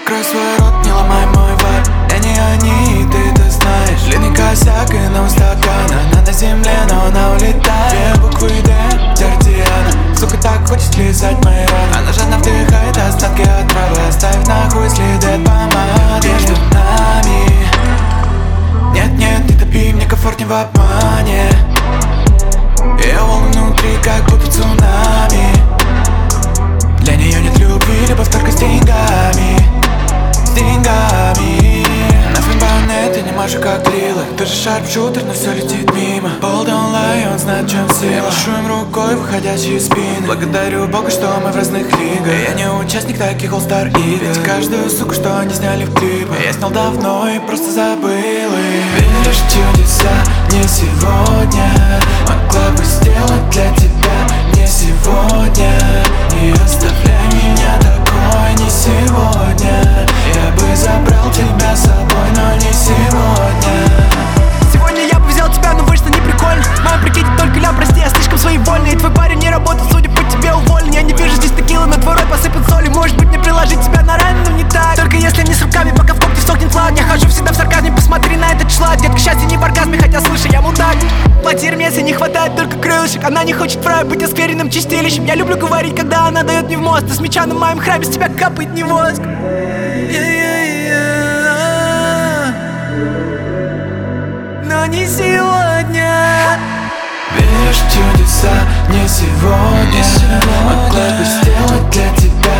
закрой свой рот, не ломай мой вайб. Я не они, ты это знаешь. Длинный косяк и новый стакан. Она на земле, но она улетает. Две буквы Д, Дардиана. Сука, так хочет лизать мои раны. Она жадно вдыхает остатки отравы, оставив нахуй следы от помады. Между нами нет, не топи, мне комфортнее в обмане. Я волны внутри, как будто цунами. Для нее нет любви, любовь только с деньгами. С деньгами. Нафиг банет, ты не машешь как дрилы. Ты же шарпшутер, но все летит мимо. Пол don't lie, он знает, в чем сила. Я машу им рукой выходящие спины. Благодарю Бога, что мы в разных лигах. Я не участник таких all-star игр. Ведь каждую суку, что они сняли в клипах, я снял давно и просто забыл их. Веришь в чудеса, не сегодня. Могла бы сделать для тебя не сегодня. Не оставляй меня такой, не сегодня. Я бы забрал тебя с собой, но не сегодня. Сегодня я бы взял тебя, но вышло не прикольно. В моем прикиде только ля, прости, я слишком своевольный. И твой парень не работает, судя по тебе, уволен. Я не вижу здесь текилы, но твой рот посыпан солью. Может быть, мне приложить тебя на раны, но не так. Только если не с руками, пока в когте сохнет ладонь. Я хожу всегда в сарказме, посмотри на этот шлак. Детка, счастье не в оргазме, хотя слыши, я мудак. Платье Hermes, не хватает только крылышек. Она не хочет фрая быть оскверенным чистилищем. Я люблю говорить, когда она дает мне в мост. Ты с меча на моем храме, с тебя капает не воск. Но не сегодня. Веришь в чудеса, не сегодня. Могла бы сделать для тебя